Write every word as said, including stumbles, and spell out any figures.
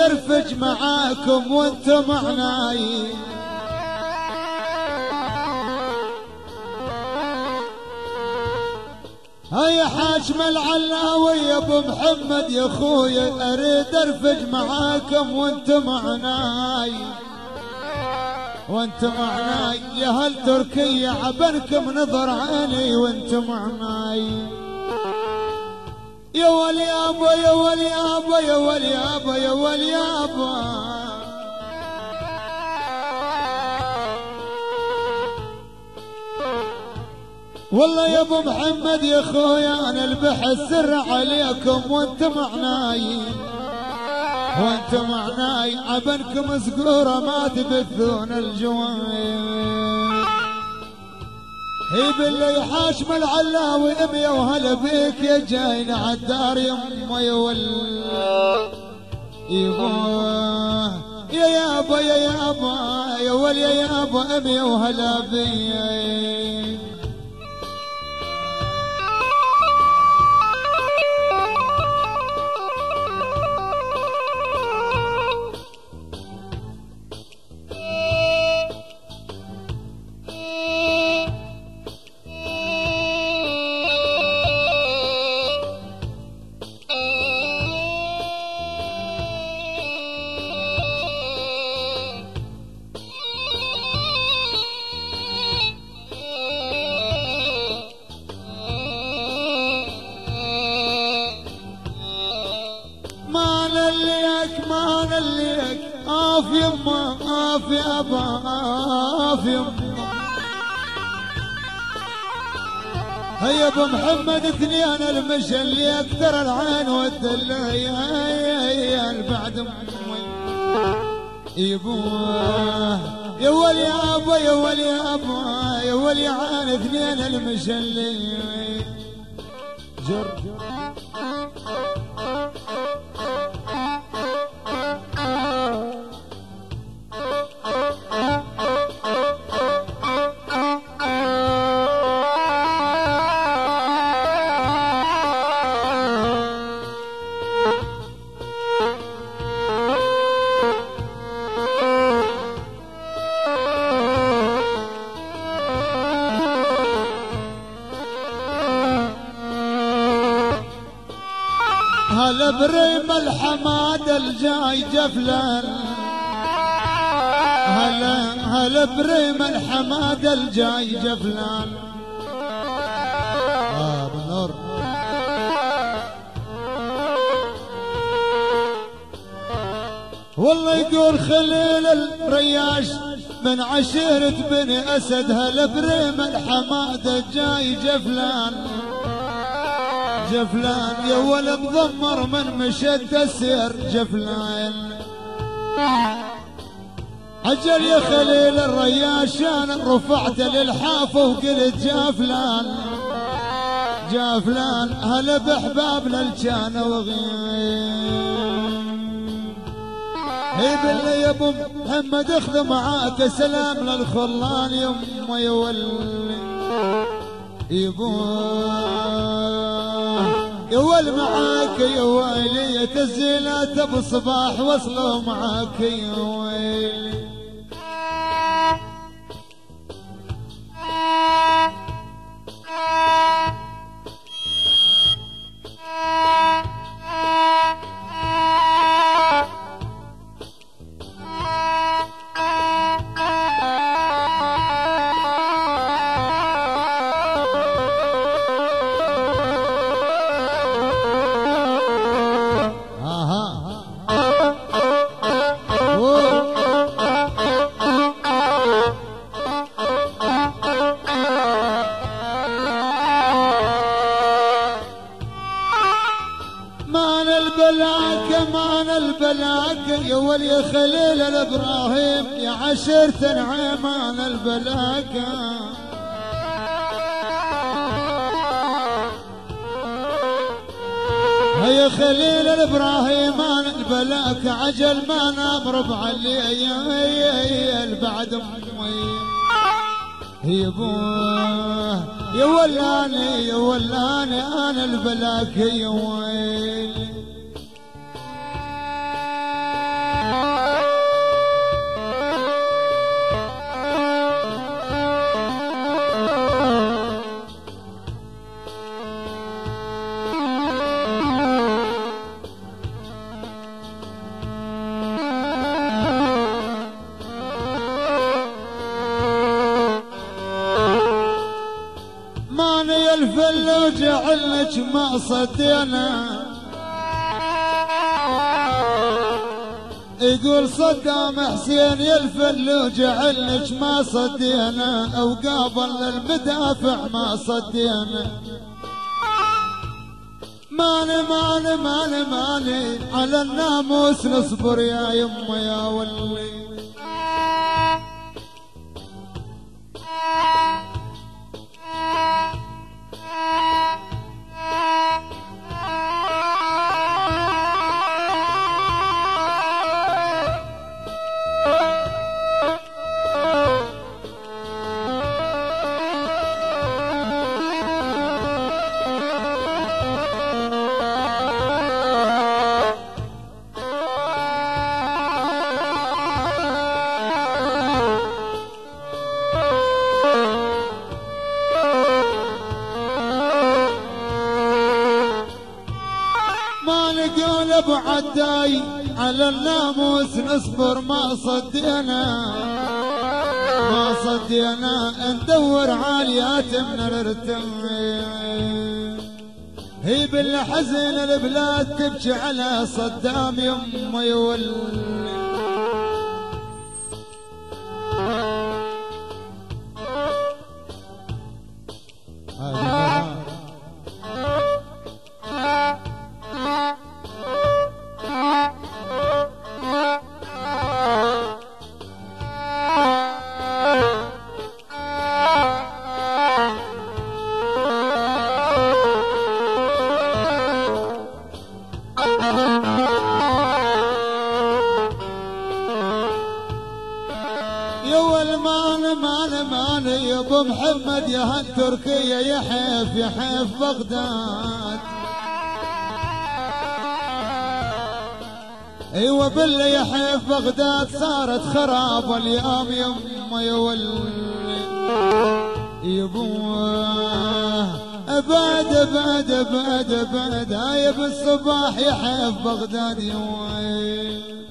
ارفج معاكم وانتم عناي. هيا حاجم العلاوي يا ابو محمد يا خويا، اريد ارفج معاكم وانتم عناي وانتم عناي. يا هل تركيا عبنكم نظر عيني وانتم عناي. يا ولي يابا يا ولي يابا يا ولي يابا يا ولي يابا. والله يا ابو محمد يا خويا انا البحث سر عليكم وانتم عناي وانتم عناي. عبنكم سقوره ما تبثون الجواي. هي بالله حاشم العلاوي امي وهلا بيك يا جاينا عالدار يما يا ول يا يابا يا يابا يا ول يا يابا امي وهلا بيك. آف يما آف يابا آف يما. هيا ابو محمد اثنين المشى اللي اكثر العين والدلايا بعد امي يبوه. يا ولي يابا يا ولي يابا يا ولي عين اثنين المشى اللي جر هلا بريم الحماد الجاي جفلان. هلا هلا بريم الحماد الجاي جفلان. آه بالنور. والله يقول خليل الرياش من عشيرة بني أسد. هلا بريم الحماد الجاي جفلان جفلان. يا ولد مضمر من مشد السير جفلان. أجل يا خليل الرياش انا رفعت للحافة وقلت جفلان جفلان. هلا بحبابنا الجان وغيم. هي بالله يا ابو محمد اخذ معاك سلام للخلان يما يا ولي يبوه. يا ول معاك يا ويلي تزيلات ابو صباح وصلوا معاك يا ويلي. يا ولي يا خليل الابراهيم يا عشرة نعيمان البلاكة. هيا خليل الابراهيم انا البلاكة عجل ما نام ربع الليل بعد امي يبوه. يا ولاني يا ولاني انا البلاكة يا ويلي. الفل وجعلك ما صدينا. يقول صدام حسين يا الفل وجعلك ما صدينا، او قابل المدافع ما صدينا. ماني ماني ماني ماني على الناموس نصبر يا يمه يا ولي. نقول ابو عداي على الناموس نصبر ما صدينا، ما صدينا ندور عاليات من الارتم. هي بالحزن البلاد تبكي على صدام يمه يولي. يا المان مان مان يا ابو محمد يا هالتركية يا حيف يا حيف بغداد. ايوه بالله يا حيف بغداد صارت خراب اليوم يمه يا ولي. يبوه ابعد ابعد ابعد ابعد هاي بالصباح يا حيف بغداد يا ويل.